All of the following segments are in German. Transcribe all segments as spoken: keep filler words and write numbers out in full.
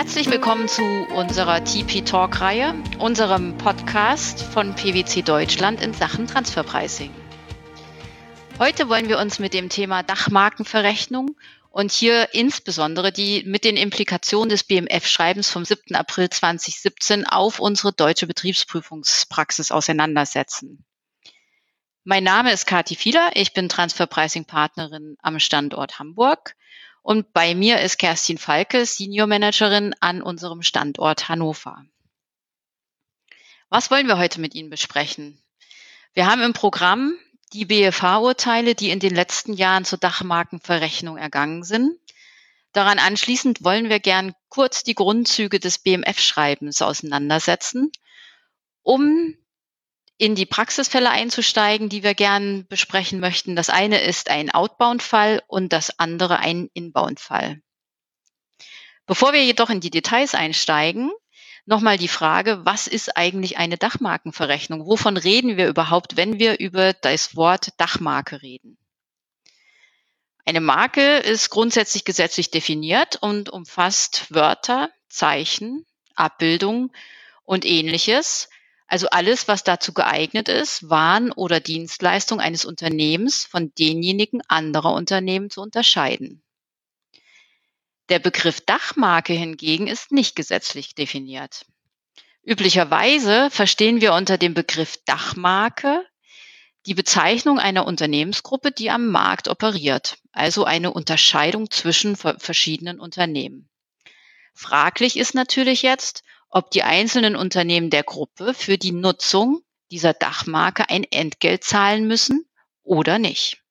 Herzlich willkommen zu unserer T P Talk-Reihe, unserem Podcast von P W C Deutschland in Sachen Transferpricing. Heute wollen wir uns mit dem Thema Dachmarkenverrechnung und hier insbesondere die mit den Implikationen des B M F-Schreibens vom siebten April zweitausendsiebzehn auf unsere deutsche Betriebsprüfungspraxis auseinandersetzen. Mein Name ist Kathi Fiedler, ich bin Transferpricing-Partnerin am Standort Hamburg. Und bei mir ist Kerstin Falke, Senior Managerin an unserem Standort Hannover. Was wollen wir heute mit Ihnen besprechen? Wir haben im Programm die B F H-Urteile, die in den letzten Jahren zur Dachmarkenverrechnung ergangen sind. Daran anschließend wollen wir gern kurz die Grundzüge des B M F-Schreibens auseinandersetzen, um in die Praxisfälle einzusteigen, die wir gern besprechen möchten. Das eine ist ein Outbound-Fall und das andere ein Inbound-Fall. Bevor wir jedoch in die Details einsteigen, nochmal die Frage, was ist eigentlich eine Dachmarkenverrechnung? Wovon reden wir überhaupt, wenn wir über das Wort Dachmarke reden? Eine Marke ist grundsätzlich gesetzlich definiert und umfasst Wörter, Zeichen, Abbildungen und Ähnliches. Also alles, was dazu geeignet ist, Waren oder Dienstleistungen eines Unternehmens von denjenigen anderer Unternehmen zu unterscheiden. Der Begriff Dachmarke hingegen ist nicht gesetzlich definiert. Üblicherweise verstehen wir unter dem Begriff Dachmarke die Bezeichnung einer Unternehmensgruppe, die am Markt operiert, also eine Unterscheidung zwischen verschiedenen Unternehmen. Fraglich ist natürlich jetzt, ob die einzelnen Unternehmen der Gruppe für die Nutzung dieser Dachmarke ein Entgelt zahlen müssen oder nicht.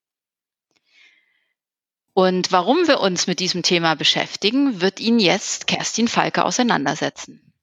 Und warum wir uns mit diesem Thema beschäftigen, wird Ihnen jetzt Kerstin Falke auseinandersetzen.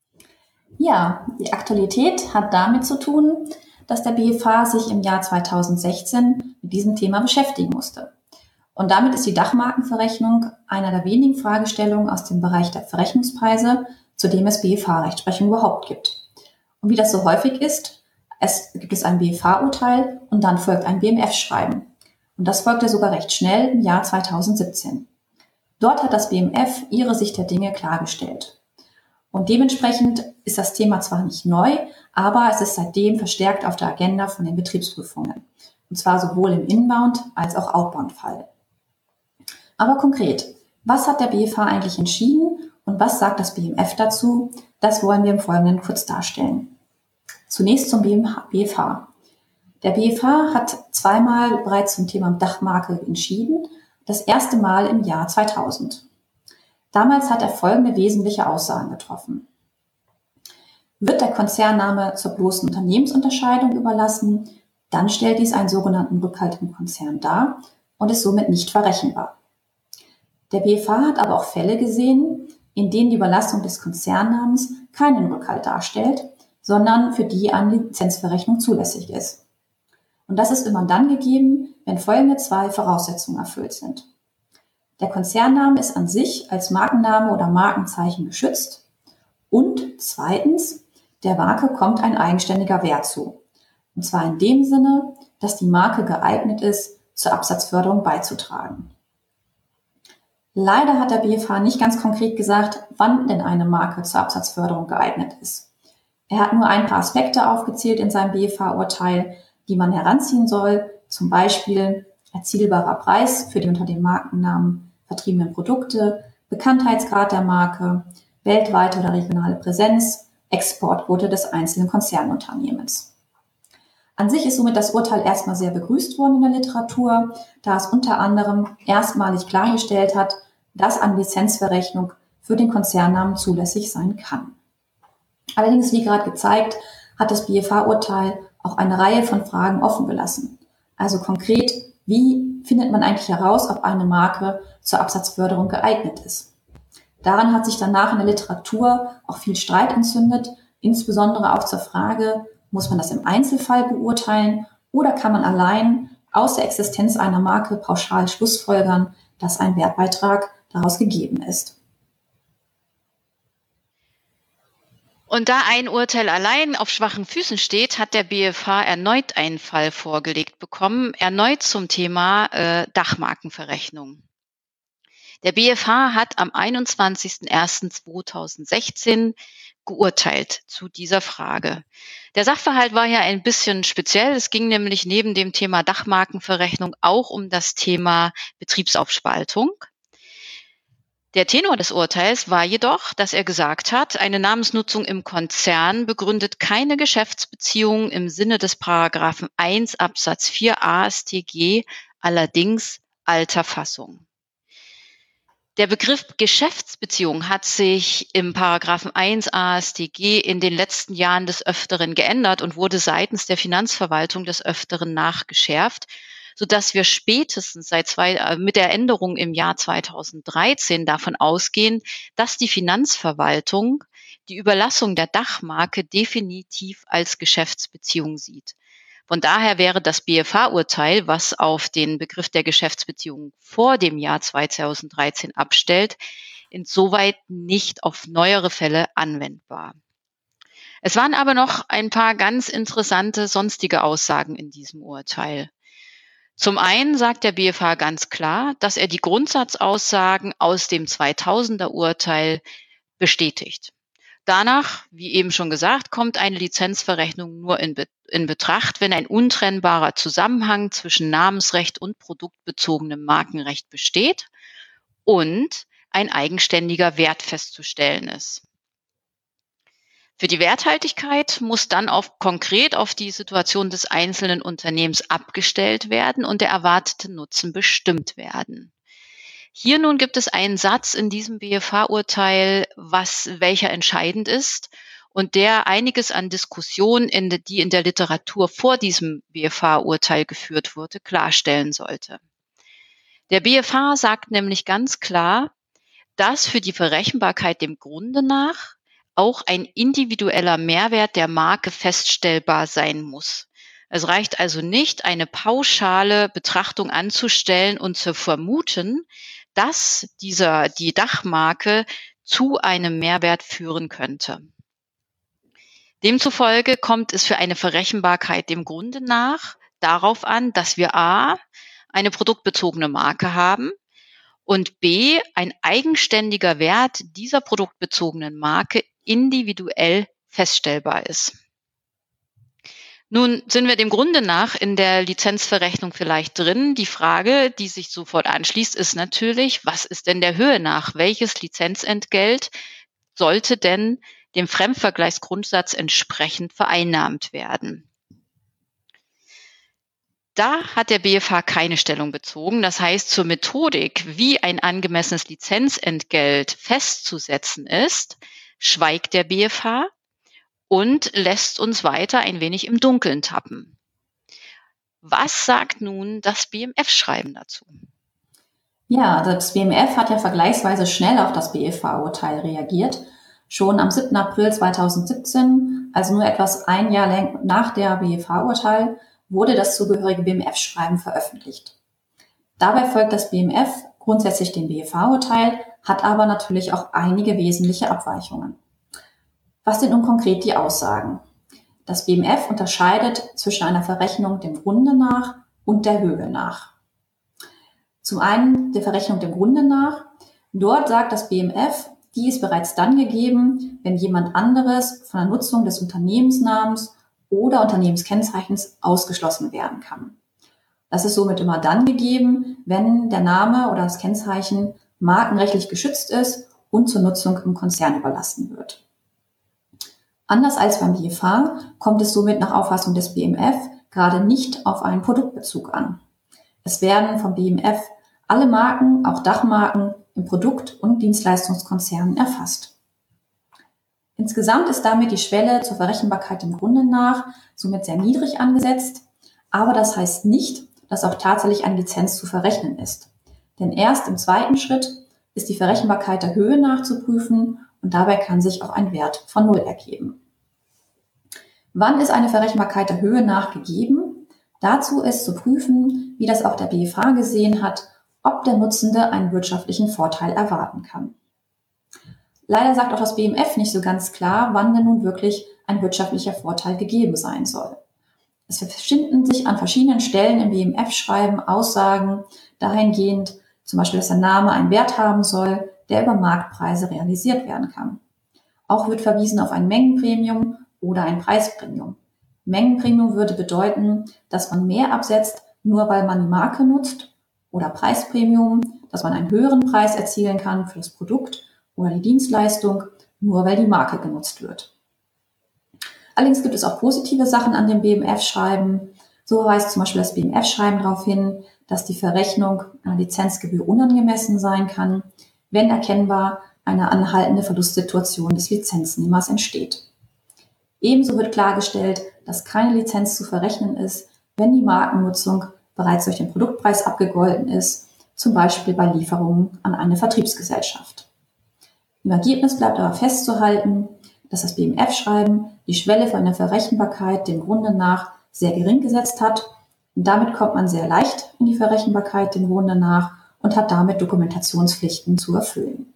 Ja, die Aktualität hat damit zu tun, dass der B F H sich im Jahr zweitausendsechzehn mit diesem Thema beschäftigen musste. Und damit ist die Dachmarkenverrechnung einer der wenigen Fragestellungen aus dem Bereich der Verrechnungspreise, zu dem es B F H-Rechtsprechung überhaupt gibt. Und wie das so häufig ist, es gibt es ein B F H-Urteil und dann folgt ein B M F-Schreiben. Und das folgte sogar recht schnell im Jahr zweitausendsiebzehn. Dort hat das B M F ihre Sicht der Dinge klargestellt. Und dementsprechend ist das Thema zwar nicht neu, aber es ist seitdem verstärkt auf der Agenda von den Betriebsprüfungen. Und zwar sowohl im Inbound- als auch Outbound-Fall. Aber konkret, was hat der B F H eigentlich entschieden und was sagt das B M F dazu? Das wollen wir im Folgenden kurz darstellen. Zunächst zum B F H. Der B F H hat zweimal bereits zum Thema Dachmarke entschieden, das erste Mal im Jahr zweitausend. Damals hat er folgende wesentliche Aussagen getroffen. Wird der Konzernname zur bloßen Unternehmensunterscheidung überlassen, dann stellt dies einen sogenannten Rückhalt im Konzern dar und ist somit nicht verrechenbar. Der B F H hat aber auch Fälle gesehen, in denen die Überlassung des Konzernnamens keinen Rückhalt darstellt, sondern für die eine Lizenzverrechnung zulässig ist. Und das ist immer dann gegeben, wenn folgende zwei Voraussetzungen erfüllt sind. Der Konzernname ist an sich als Markenname oder Markenzeichen geschützt und zweitens, der Marke kommt ein eigenständiger Wert zu. Und zwar in dem Sinne, dass die Marke geeignet ist, zur Absatzförderung beizutragen. Leider hat der B F H nicht ganz konkret gesagt, wann denn eine Marke zur Absatzförderung geeignet ist. Er hat nur ein paar Aspekte aufgezählt in seinem B F H-Urteil, die man heranziehen soll, zum Beispiel erzielbarer Preis für die unter dem Markennamen vertriebenen Produkte, Bekanntheitsgrad der Marke, weltweite oder regionale Präsenz, Exportquote des einzelnen Konzernunternehmens. An sich ist somit das Urteil erstmal sehr begrüßt worden in der Literatur, da es unter anderem erstmalig klargestellt hat, dass eine Lizenzverrechnung für den Konzernnamen zulässig sein kann. Allerdings, wie gerade gezeigt, hat das B F H-Urteil auch eine Reihe von Fragen offen gelassen. Also konkret, wie findet man eigentlich heraus, ob eine Marke zur Absatzförderung geeignet ist? Daran hat sich danach in der Literatur auch viel Streit entzündet, insbesondere auch zur Frage, muss man das im Einzelfall beurteilen oder kann man allein aus der Existenz einer Marke pauschal schlussfolgern, dass ein Wertbeitrag daraus gegeben ist. Und da ein Urteil allein auf schwachen Füßen steht, hat der B F H erneut einen Fall vorgelegt bekommen, erneut zum Thema äh, Dachmarkenverrechnung. Der B F H hat am einundzwanzigsten ersten zweitausendsechzehn geurteilt zu dieser Frage. Der Sachverhalt war ja ein bisschen speziell. Es ging nämlich neben dem Thema Dachmarkenverrechnung auch um das Thema Betriebsaufspaltung. Der Tenor des Urteils war jedoch, dass er gesagt hat, eine Namensnutzung im Konzern begründet keine Geschäftsbeziehung im Sinne des Paragraphen eins Absatz vier A S t G, allerdings alter Fassung. Der Begriff Geschäftsbeziehung hat sich im Paragraphen eins A S t G in den letzten Jahren des Öfteren geändert und wurde seitens der Finanzverwaltung des Öfteren nachgeschärft, sodass wir spätestens seit zwei, mit der Änderung im Jahr zweitausenddreizehn davon ausgehen, dass die Finanzverwaltung die Überlassung der Dachmarke definitiv als Geschäftsbeziehung sieht. Von daher wäre das B F H-Urteil, was auf den Begriff der Geschäftsbeziehung vor dem Jahr zweitausenddreizehn abstellt, insoweit nicht auf neuere Fälle anwendbar. Es waren aber noch ein paar ganz interessante sonstige Aussagen in diesem Urteil. Zum einen sagt der B F H ganz klar, dass er die Grundsatzaussagen aus dem zweitausender Urteil bestätigt. Danach, wie eben schon gesagt, kommt eine Lizenzverrechnung nur in, Be- in Betracht, wenn ein untrennbarer Zusammenhang zwischen Namensrecht und produktbezogenem Markenrecht besteht und ein eigenständiger Wert festzustellen ist. Für die Werthaltigkeit muss dann auf, konkret auf die Situation des einzelnen Unternehmens abgestellt werden und der erwartete Nutzen bestimmt werden. Hier nun gibt es einen Satz in diesem B F H-Urteil, was, welcher entscheidend ist und der einiges an Diskussionen, in de, die in der Literatur vor diesem B F H-Urteil geführt wurde, klarstellen sollte. Der B F H sagt nämlich ganz klar, dass für die Verrechenbarkeit dem Grunde nach auch ein individueller Mehrwert der Marke feststellbar sein muss. Es reicht also nicht, eine pauschale Betrachtung anzustellen und zu vermuten, dass dieser, die Dachmarke zu einem Mehrwert führen könnte. Demzufolge kommt es für eine Verrechenbarkeit dem Grunde nach darauf an, dass wir a. eine produktbezogene Marke haben und b. ein eigenständiger Wert dieser produktbezogenen Marke individuell feststellbar ist. Nun sind wir dem Grunde nach in der Lizenzverrechnung vielleicht drin. Die Frage, die sich sofort anschließt, ist natürlich, was ist denn der Höhe nach? Welches Lizenzentgelt sollte denn dem Fremdvergleichsgrundsatz entsprechend vereinnahmt werden? Da hat der B F H keine Stellung bezogen. Das heißt, zur Methodik, wie ein angemessenes Lizenzentgelt festzusetzen ist, schweigt der B F H und lässt uns weiter ein wenig im Dunkeln tappen. Was sagt nun das B M F-Schreiben dazu? Ja, das B M F hat ja vergleichsweise schnell auf das B F H-Urteil reagiert. Schon am siebten April zweitausendsiebzehn, also nur etwas ein Jahr lang nach der B F H-Urteil, wurde das zugehörige B M F-Schreiben veröffentlicht. Dabei folgt das B M F grundsätzlich dem B F H-Urteil, hat aber natürlich auch einige wesentliche Abweichungen. Was sind nun konkret die Aussagen? Das B M F unterscheidet zwischen einer Verrechnung dem Grunde nach und der Höhe nach. Zum einen der Verrechnung dem Grunde nach. Dort sagt das B M F, die ist bereits dann gegeben, wenn jemand anderes von der Nutzung des Unternehmensnamens oder Unternehmenskennzeichens ausgeschlossen werden kann. Das ist somit immer dann gegeben, wenn der Name oder das Kennzeichen markenrechtlich geschützt ist und zur Nutzung im Konzern überlassen wird. Anders als beim B F H kommt es somit nach Auffassung des B M F gerade nicht auf einen Produktbezug an. Es werden vom B M F alle Marken, auch Dachmarken, im Produkt- und Dienstleistungskonzernen erfasst. Insgesamt ist damit die Schwelle zur Verrechenbarkeit dem Grunde nach somit sehr niedrig angesetzt, aber das heißt nicht, dass auch tatsächlich eine Lizenz zu verrechnen ist. Denn erst im zweiten Schritt ist die Verrechenbarkeit der Höhe nachzuprüfen und dabei kann sich auch ein Wert von Null ergeben. Wann ist eine Verrechenbarkeit der Höhe nach gegeben? Dazu ist zu prüfen, wie das auch der B F H gesehen hat, ob der Nutzende einen wirtschaftlichen Vorteil erwarten kann. Leider sagt auch das B M F nicht so ganz klar, wann denn nun wirklich ein wirtschaftlicher Vorteil gegeben sein soll. Es finden sich an verschiedenen Stellen im B M F-Schreiben Aussagen dahingehend Zum Beispiel, dass der Name einen Wert haben soll, der über Marktpreise realisiert werden kann. Auch wird verwiesen auf ein Mengenpremium oder ein Preispremium. Mengenpremium würde bedeuten, dass man mehr absetzt, nur weil man die Marke nutzt, oder Preispremium, dass man einen höheren Preis erzielen kann für das Produkt oder die Dienstleistung, nur weil die Marke genutzt wird. Allerdings gibt es auch positive Sachen an dem B M F-Schreiben. So weist zum Beispiel das B M F-Schreiben darauf hin, dass die Verrechnung einer Lizenzgebühr unangemessen sein kann, wenn erkennbar eine anhaltende Verlustsituation des Lizenznehmers entsteht. Ebenso wird klargestellt, dass keine Lizenz zu verrechnen ist, wenn die Markennutzung bereits durch den Produktpreis abgegolten ist, zum Beispiel bei Lieferungen an eine Vertriebsgesellschaft. Im Ergebnis bleibt aber festzuhalten, dass das B M F-Schreiben die Schwelle für eine Verrechenbarkeit dem Grunde nach sehr gering gesetzt hat. Und damit kommt man sehr leicht in die Verrechenbarkeit dem Grunde nach und hat damit Dokumentationspflichten zu erfüllen.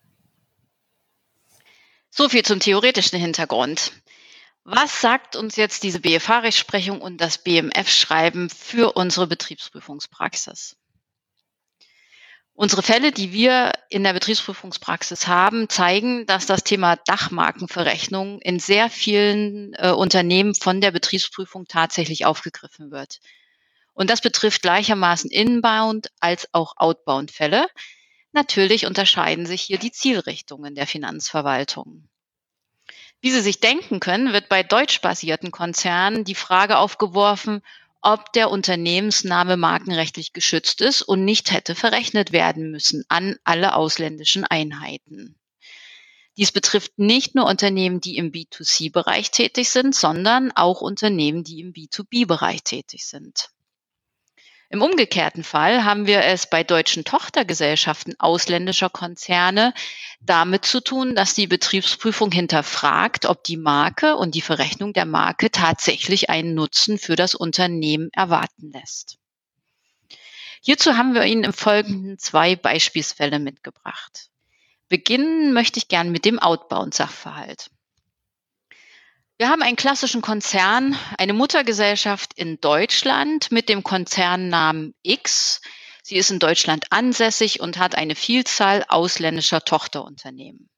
So viel zum theoretischen Hintergrund. Was sagt uns jetzt diese B F H-Rechtsprechung und das B M F-Schreiben für unsere Betriebsprüfungspraxis? Unsere Fälle, die wir in der Betriebsprüfungspraxis haben, zeigen, dass das Thema Dachmarkenverrechnung in sehr vielen äh, Unternehmen von der Betriebsprüfung tatsächlich aufgegriffen wird. Und das betrifft gleichermaßen Inbound als auch Outbound-Fälle. Natürlich unterscheiden sich hier die Zielrichtungen der Finanzverwaltung. Wie Sie sich denken können, wird bei deutschbasierten Konzernen die Frage aufgeworfen, ob der Unternehmensname markenrechtlich geschützt ist und nicht hätte verrechnet werden müssen an alle ausländischen Einheiten. Dies betrifft nicht nur Unternehmen, die im B zwei C-Bereich tätig sind, sondern auch Unternehmen, die im B zwei B-Bereich tätig sind. Im umgekehrten Fall haben wir es bei deutschen Tochtergesellschaften ausländischer Konzerne damit zu tun, dass die Betriebsprüfung hinterfragt, ob die Marke und die Verrechnung der Marke tatsächlich einen Nutzen für das Unternehmen erwarten lässt. Hierzu haben wir Ihnen im Folgenden zwei Beispielsfälle mitgebracht. Beginnen möchte ich gern mit dem Outbound-Sachverhalt. Wir haben einen klassischen Konzern, eine Muttergesellschaft in Deutschland mit dem Konzernnamen X. Sie ist in Deutschland ansässig und hat eine Vielzahl ausländischer Tochterunternehmen.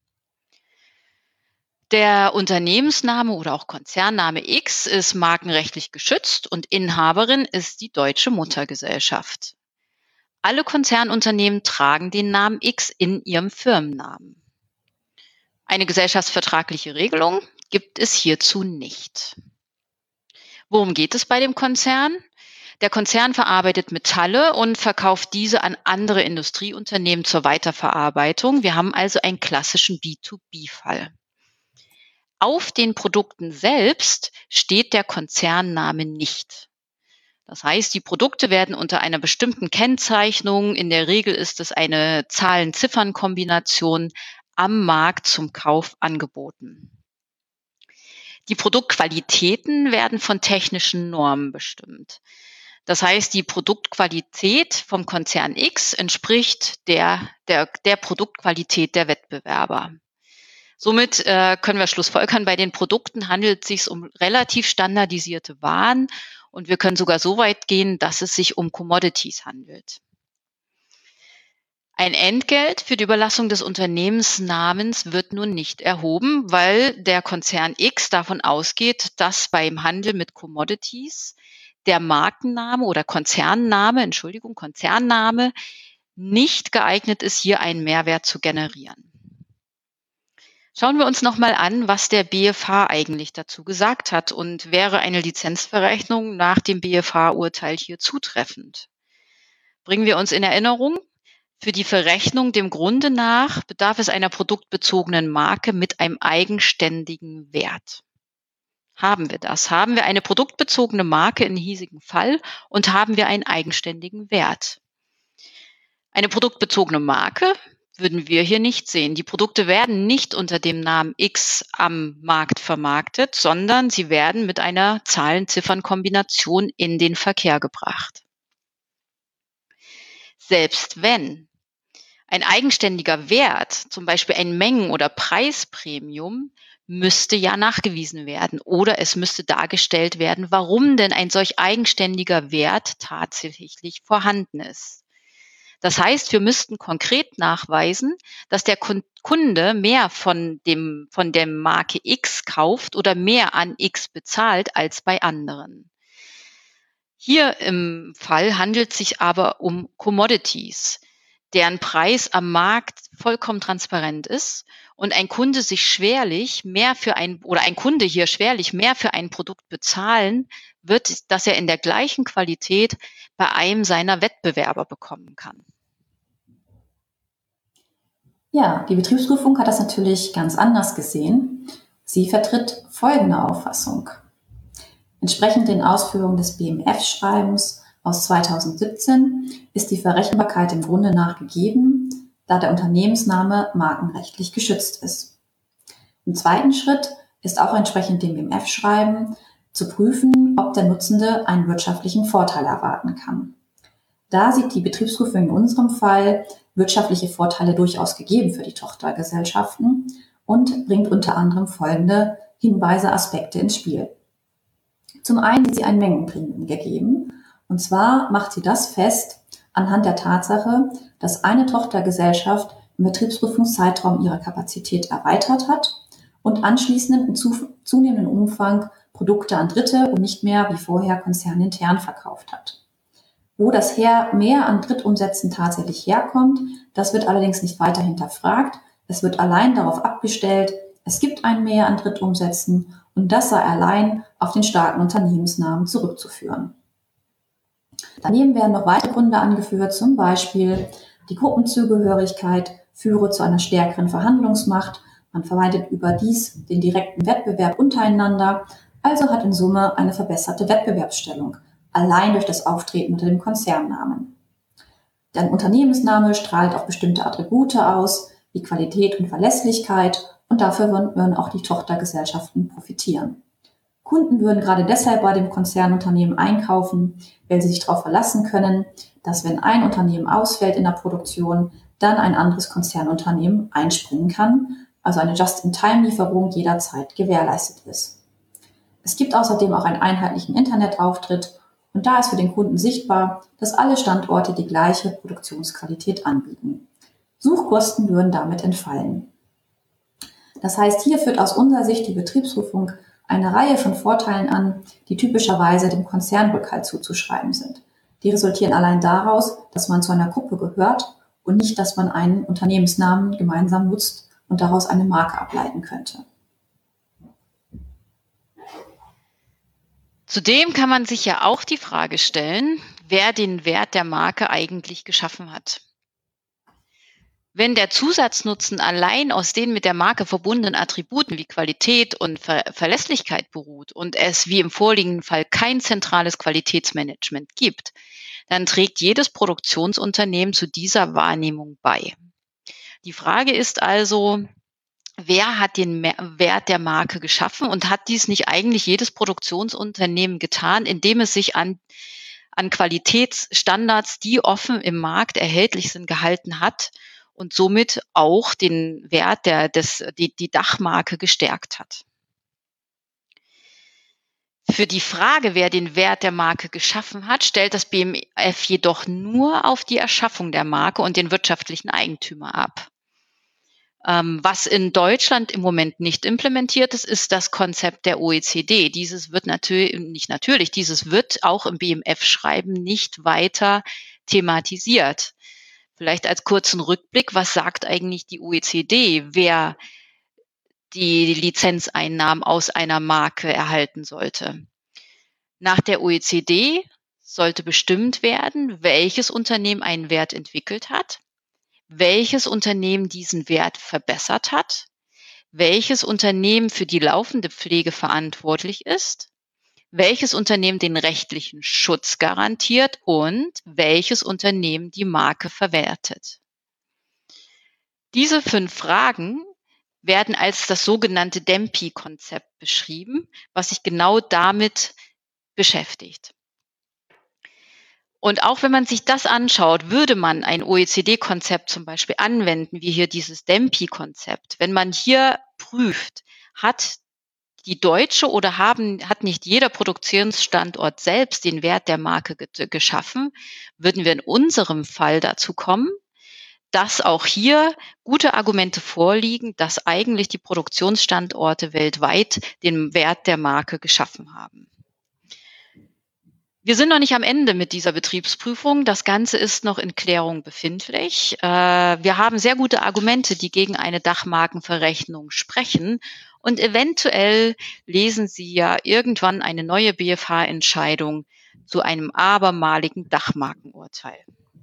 Der Unternehmensname oder auch Konzernname X ist markenrechtlich geschützt und Inhaberin ist die deutsche Muttergesellschaft. Alle Konzernunternehmen tragen den Namen X in ihrem Firmennamen. Eine gesellschaftsvertragliche Regelung gibt es hierzu nicht. Worum geht es bei dem Konzern? Der Konzern verarbeitet Metalle und verkauft diese an andere Industrieunternehmen zur Weiterverarbeitung. Wir haben also einen klassischen B zwei B-Fall. Auf den Produkten selbst steht der Konzernname nicht. Das heißt, die Produkte werden unter einer bestimmten Kennzeichnung, in der Regel ist es eine Zahlen-Ziffern-Kombination, am Markt zum Kauf angeboten. Die Produktqualitäten werden von technischen Normen bestimmt. Das heißt, die Produktqualität vom Konzern X entspricht der, der, der Produktqualität der Wettbewerber. Somit äh, können wir schlussfolgern, bei den Produkten handelt es sich um relativ standardisierte Waren und wir können sogar so weit gehen, dass es sich um Commodities handelt. Ein Entgelt für die Überlassung des Unternehmensnamens wird nun nicht erhoben, weil der Konzern X davon ausgeht, dass beim Handel mit Commodities der Markenname oder Konzernname, Entschuldigung, Konzernname nicht geeignet ist, hier einen Mehrwert zu generieren. Schauen wir uns nochmal an, was der B F H eigentlich dazu gesagt hat und wäre eine Lizenzverrechnung nach dem B F H-Urteil hier zutreffend. Bringen wir uns in Erinnerung, für die Verrechnung dem Grunde nach bedarf es einer produktbezogenen Marke mit einem eigenständigen Wert. Haben wir das? Haben wir eine produktbezogene Marke in hiesigen Fall und haben wir einen eigenständigen Wert? Eine produktbezogene Marke würden wir hier nicht sehen. Die Produkte werden nicht unter dem Namen X am Markt vermarktet, sondern sie werden mit einer Zahlen-Ziffern-Kombination in den Verkehr gebracht. Selbst wenn ein eigenständiger Wert, zum Beispiel ein Mengen- oder Preispremium, müsste ja nachgewiesen werden oder es müsste dargestellt werden, warum denn ein solch eigenständiger Wert tatsächlich vorhanden ist. Das heißt, wir müssten konkret nachweisen, dass der Kunde mehr von dem, von der Marke X kauft oder mehr an X bezahlt als bei anderen. Hier im Fall handelt es sich aber um Commodities, deren Preis am Markt vollkommen transparent ist und ein Kunde sich schwerlich mehr für ein oder ein Kunde hier schwerlich mehr für ein Produkt bezahlen wird, das er in der gleichen Qualität bei einem seiner Wettbewerber bekommen kann. Ja, die Betriebsprüfung hat das natürlich ganz anders gesehen. Sie vertritt folgende Auffassung. Entsprechend den Ausführungen des B M F-Schreibens aus zweitausendsiebzehn ist die Verrechenbarkeit im Grunde nach gegeben, da der Unternehmensname markenrechtlich geschützt ist. Im zweiten Schritt ist auch entsprechend dem B M F-Schreiben zu prüfen, ob der Nutzende einen wirtschaftlichen Vorteil erwarten kann. Da sieht die Betriebsprüfung in unserem Fall wirtschaftliche Vorteile durchaus gegeben für die Tochtergesellschaften und bringt unter anderem folgende Hinweise, Aspekte ins Spiel. Zum einen sieht sie ein Mengenprämien gegeben, und zwar macht sie das fest anhand der Tatsache, dass eine Tochtergesellschaft im Betriebsprüfungszeitraum ihre Kapazität erweitert hat und anschließend in zunehmendem Umfang Produkte an Dritte und nicht mehr wie vorher konzernintern verkauft hat. Wo das her mehr an Drittumsätzen tatsächlich herkommt, das wird allerdings nicht weiter hinterfragt. Es wird allein darauf abgestellt, es gibt ein Mehr an Drittumsätzen und das sei allein auf den starken Unternehmensnamen zurückzuführen. Daneben werden noch weitere Gründe angeführt, zum Beispiel die Gruppenzugehörigkeit führe zu einer stärkeren Verhandlungsmacht, man vermeidet überdies den direkten Wettbewerb untereinander, also hat in Summe eine verbesserte Wettbewerbsstellung, allein durch das Auftreten unter dem Konzernnamen. Der Unternehmensname strahlt auch bestimmte Attribute aus, wie Qualität und Verlässlichkeit, und dafür würden auch die Tochtergesellschaften profitieren. Kunden würden gerade deshalb bei dem Konzernunternehmen einkaufen, weil sie sich darauf verlassen können, dass wenn ein Unternehmen ausfällt in der Produktion, dann ein anderes Konzernunternehmen einspringen kann, also eine Just-in-Time-Lieferung jederzeit gewährleistet ist. Es gibt außerdem auch einen einheitlichen Internetauftritt und da ist für den Kunden sichtbar, dass alle Standorte die gleiche Produktionsqualität anbieten. Suchkosten würden damit entfallen. Das heißt, hier führt aus unserer Sicht die Betriebsprüfung eine Reihe von Vorteilen an, die typischerweise dem Konzernrückhalt zuzuschreiben sind. Die resultieren allein daraus, dass man zu einer Gruppe gehört und nicht, dass man einen Unternehmensnamen gemeinsam nutzt und daraus eine Marke ableiten könnte. Zudem kann man sich ja auch die Frage stellen, wer den Wert der Marke eigentlich geschaffen hat. Wenn der Zusatznutzen allein aus den mit der Marke verbundenen Attributen wie Qualität und Ver- Verlässlichkeit beruht und es wie im vorliegenden Fall kein zentrales Qualitätsmanagement gibt, dann trägt jedes Produktionsunternehmen zu dieser Wahrnehmung bei. Die Frage ist also, wer hat den Mer- Wert der Marke geschaffen und hat dies nicht eigentlich jedes Produktionsunternehmen getan, indem es sich an, an Qualitätsstandards, die offen im Markt erhältlich sind, gehalten hat und somit auch den Wert der, des, die, die Dachmarke gestärkt hat. Für die Frage, wer den Wert der Marke geschaffen hat, stellt das B M F jedoch nur auf die Erschaffung der Marke und den wirtschaftlichen Eigentümer ab. Ähm, was in Deutschland im Moment nicht implementiert ist, ist das Konzept der O E C D. Dieses wird natürlich, nicht natürlich, dieses wird auch im B M F-Schreiben nicht weiter thematisiert. Vielleicht als kurzen Rückblick, was sagt eigentlich die O E C D, wer die Lizenzeinnahmen aus einer Marke erhalten sollte? Nach der O E C D sollte bestimmt werden, welches Unternehmen einen Wert entwickelt hat, welches Unternehmen diesen Wert verbessert hat, welches Unternehmen für die laufende Pflege verantwortlich ist, welches Unternehmen den rechtlichen Schutz garantiert und welches Unternehmen die Marke verwertet. Diese fünf Fragen werden als das sogenannte D E M P I-Konzept beschrieben, was sich genau damit beschäftigt. Und auch wenn man sich das anschaut, würde man ein O E C D-Konzept zum Beispiel anwenden, wie hier dieses D E M P I-Konzept. Wenn man hier prüft, hat die deutsche oder haben, hat nicht jeder Produktionsstandort selbst den Wert der Marke ge- geschaffen, würden wir in unserem Fall dazu kommen, dass auch hier gute Argumente vorliegen, dass eigentlich die Produktionsstandorte weltweit den Wert der Marke geschaffen haben. Wir sind noch nicht am Ende mit dieser Betriebsprüfung. Das Ganze ist noch in Klärung befindlich. Äh, wir haben sehr gute Argumente, die gegen eine Dachmarkenverrechnung sprechen. Und eventuell lesen Sie ja irgendwann eine neue B F H-Entscheidung zu einem abermaligen Dachmarkenurteil.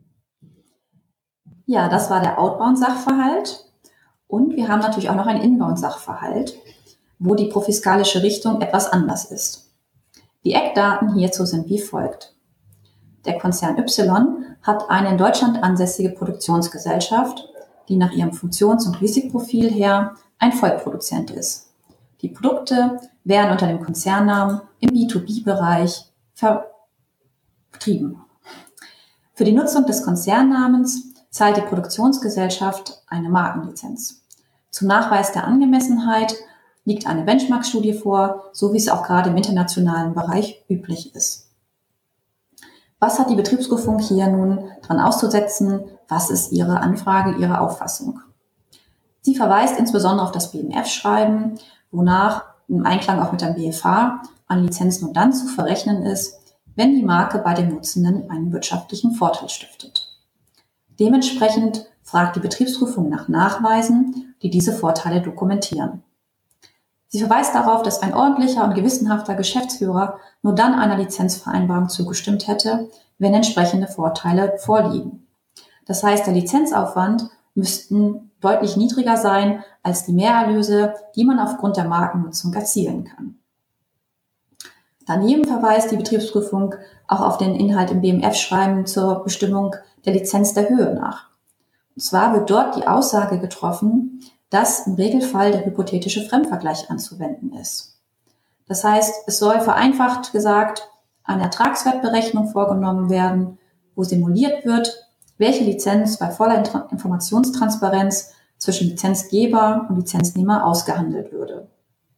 Ja, das war der Outbound-Sachverhalt. Und wir haben natürlich auch noch einen Inbound-Sachverhalt, wo die profiskalische Richtung etwas anders ist. Die Eckdaten hierzu sind wie folgt. Der Konzern Y hat eine in Deutschland ansässige Produktionsgesellschaft, die nach ihrem Funktions- und Risikoprofil her ein Vollproduzent ist. Die Produkte werden unter dem Konzernnamen im B zwei B-Bereich vertrieben. Für die Nutzung des Konzernnamens zahlt die Produktionsgesellschaft eine Markenlizenz. Zum Nachweis der Angemessenheit liegt eine Benchmark-Studie vor, so wie es auch gerade im internationalen Bereich üblich ist. Was hat die Betriebsprüfung hier nun dran auszusetzen? Was ist Ihre Anfrage, Ihre Auffassung? Sie verweist insbesondere auf das B M F-Schreiben, wonach im Einklang auch mit dem B F H eine Lizenz nur dann zu verrechnen ist, wenn die Marke bei dem Nutzenden einen wirtschaftlichen Vorteil stiftet. Dementsprechend fragt die Betriebsprüfung nach Nachweisen, die diese Vorteile dokumentieren. Sie verweist darauf, dass ein ordentlicher und gewissenhafter Geschäftsführer nur dann einer Lizenzvereinbarung zugestimmt hätte, wenn entsprechende Vorteile vorliegen. Das heißt, der Lizenzaufwand müssten deutlich niedriger sein als die Mehrerlöse, die man aufgrund der Markennutzung erzielen kann. Daneben verweist die Betriebsprüfung auch auf den Inhalt im B M F-Schreiben zur Bestimmung der Lizenz der Höhe nach. Und zwar wird dort die Aussage getroffen, dass im Regelfall der hypothetische Fremdvergleich anzuwenden ist. Das heißt, es soll vereinfacht gesagt eine Ertragswertberechnung vorgenommen werden, wo simuliert wird, welche Lizenz bei voller Informationstransparenz zwischen Lizenzgeber und Lizenznehmer ausgehandelt würde.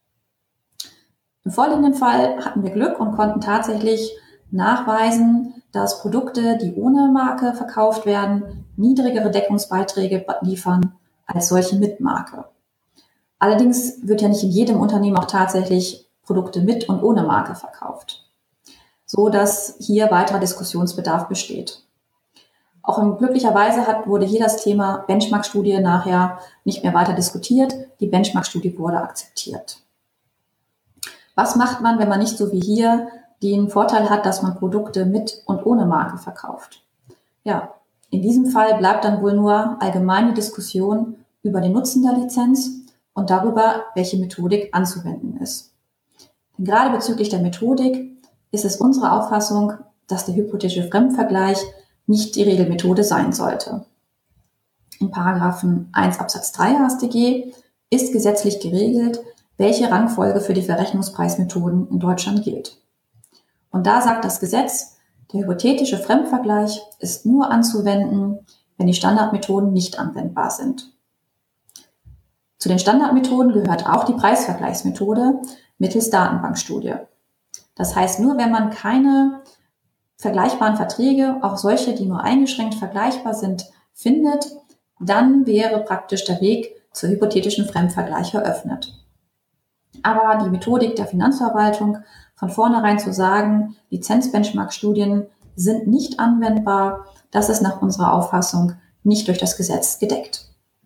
Im vorliegenden Fall hatten wir Glück und konnten tatsächlich nachweisen, dass Produkte, die ohne Marke verkauft werden, niedrigere Deckungsbeiträge liefern als solche mit Marke. Allerdings wird ja nicht in jedem Unternehmen auch tatsächlich Produkte mit und ohne Marke verkauft, so dass hier weiterer Diskussionsbedarf besteht. Auch in, glücklicherweise hat, wurde hier das Thema Benchmark-Studie nachher nicht mehr weiter diskutiert. Die Benchmark-Studie wurde akzeptiert. Was macht man, wenn man nicht so wie hier den Vorteil hat, dass man Produkte mit und ohne Marke verkauft? Ja, in diesem Fall bleibt dann wohl nur allgemeine Diskussion über den Nutzen der Lizenz und darüber, welche Methodik anzuwenden ist. Denn gerade bezüglich der Methodik ist es unsere Auffassung, dass der hypothetische Fremdvergleich nicht die Regelmethode sein sollte. In Paragraphen eins Absatz drei H S t G ist gesetzlich geregelt, welche Rangfolge für die Verrechnungspreismethoden in Deutschland gilt. Und da sagt das Gesetz, der hypothetische Fremdvergleich ist nur anzuwenden, wenn die Standardmethoden nicht anwendbar sind. Zu den Standardmethoden gehört auch die Preisvergleichsmethode mittels Datenbankstudie. Das heißt, nur wenn man keine vergleichbaren Verträge, auch solche, die nur eingeschränkt vergleichbar sind, findet, dann wäre praktisch der Weg zur hypothetischen Fremdvergleich eröffnet. Aber die Methodik der Finanzverwaltung, von vornherein zu sagen, Lizenzbenchmark-Studien sind nicht anwendbar, das ist nach unserer Auffassung nicht durch das Gesetz gedeckt.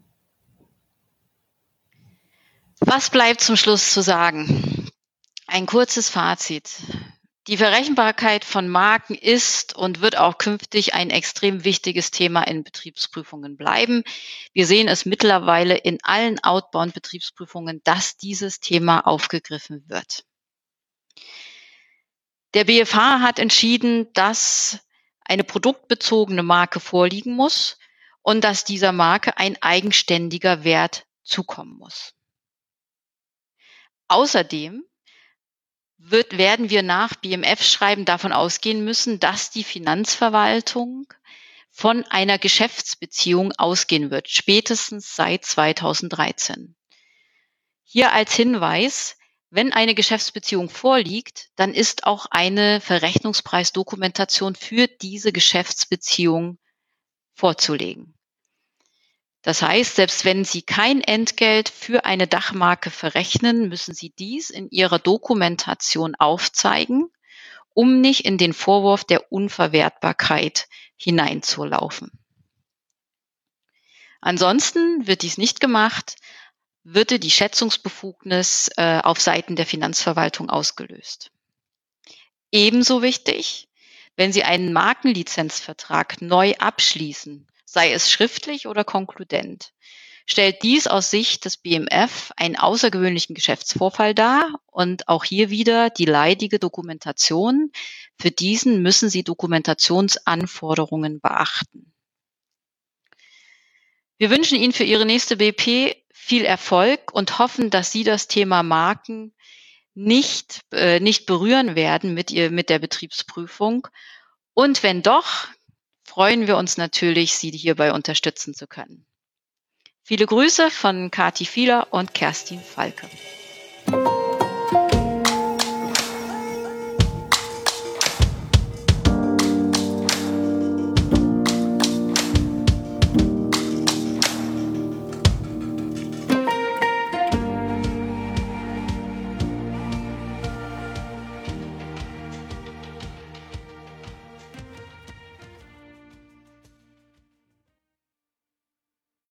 Was bleibt zum Schluss zu sagen? Ein kurzes Fazit. Die Verrechenbarkeit von Marken ist und wird auch künftig ein extrem wichtiges Thema in Betriebsprüfungen bleiben. Wir sehen es mittlerweile in allen Outbound-Betriebsprüfungen, dass dieses Thema aufgegriffen wird. Der B F H hat entschieden, dass eine produktbezogene Marke vorliegen muss und dass dieser Marke ein eigenständiger Wert zukommen muss. Außerdem Wird, werden wir nach B M F-Schreiben davon ausgehen müssen, dass die Finanzverwaltung von einer Geschäftsbeziehung ausgehen wird, spätestens seit zweitausenddreizehn. Hier als Hinweis, Wenn eine Geschäftsbeziehung vorliegt, dann ist auch eine Verrechnungspreisdokumentation für diese Geschäftsbeziehung vorzulegen. Das heißt, selbst wenn Sie kein Entgelt für eine Dachmarke verrechnen, müssen Sie dies in Ihrer Dokumentation aufzeigen, um nicht in den Vorwurf der Unverwertbarkeit hineinzulaufen. Ansonsten wird dies nicht gemacht, würde die Schätzungsbefugnis äh, auf Seiten der Finanzverwaltung ausgelöst. Ebenso wichtig, wenn Sie einen Markenlizenzvertrag neu abschließen, sei es schriftlich oder konkludent, stellt dies aus Sicht des B M F einen außergewöhnlichen Geschäftsvorfall dar und auch hier wieder die leidige Dokumentation. Für diesen müssen Sie Dokumentationsanforderungen beachten. Wir wünschen Ihnen für Ihre nächste B P viel Erfolg und hoffen, dass Sie das Thema Marken nicht, äh, nicht berühren werden mit, ihr, mit der Betriebsprüfung. Und wenn doch, freuen wir uns natürlich, Sie hierbei unterstützen zu können. Viele Grüße von Kati Fieler und Kerstin Falke.